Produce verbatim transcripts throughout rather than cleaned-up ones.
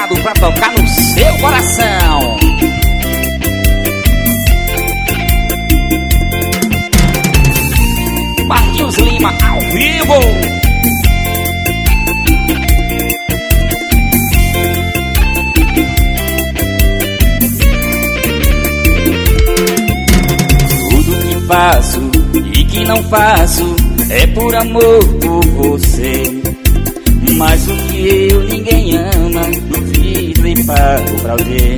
preparado pra tocar no seu coração. Marquinhos Lima ao vivo. Tudo que faço e que não faço é por amor por você. Mas o que eu ninguém ama, duvido e pago pra ver.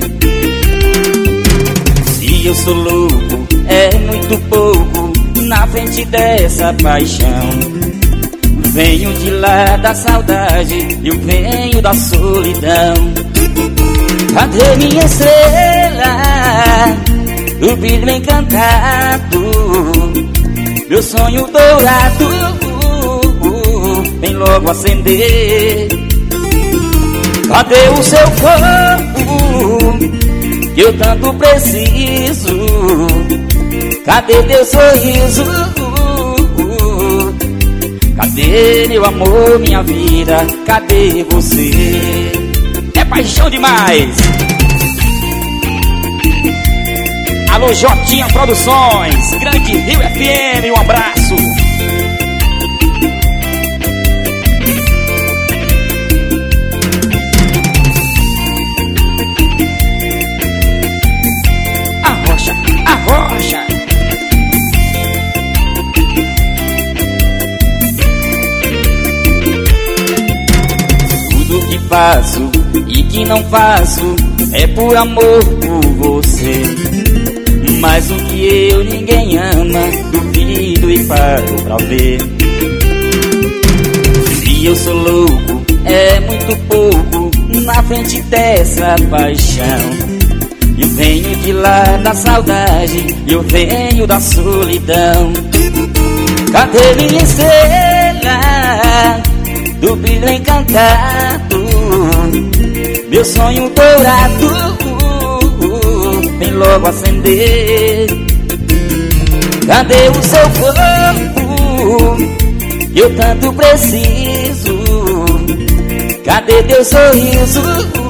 Se eu sou louco, é muito pouco na frente dessa paixão. Venho de lá da saudade, eu venho da solidão. Cadê minha estrela, do brilho encantado, meu sonho dourado, vem logo acender. Cadê o seu corpo, que eu tanto preciso? Cadê teu sorriso? Cadê meu amor, minha vida? Cadê você? É paixão demais. Alô, Jotinha Produções, Grande Rio F M, um abraço. Arrocha, arrocha. Tudo que faço e que não faço é por amor por você. Mas o que eu ninguém ama, duvido e paro pra ver. Se eu sou louco, é muito pouco na frente dessa paixão. Eu venho de lá da saudade, eu venho da solidão. Cadê minha estrela, do brilho encantado, meu sonho dourado, vem logo acender. Cadê o seu corpo, que eu tanto preciso? Cadê teu sorriso?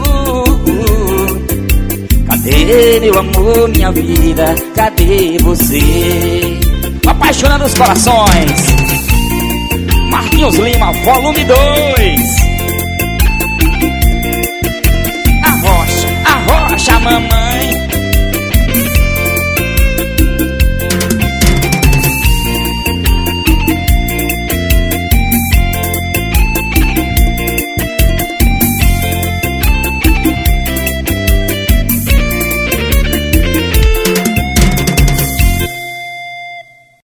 Cadê meu amor, minha vida? Cadê você? Apaixonando os corações, Marquinhos Lima, volume dois. Arrocha, arrocha, mamãe.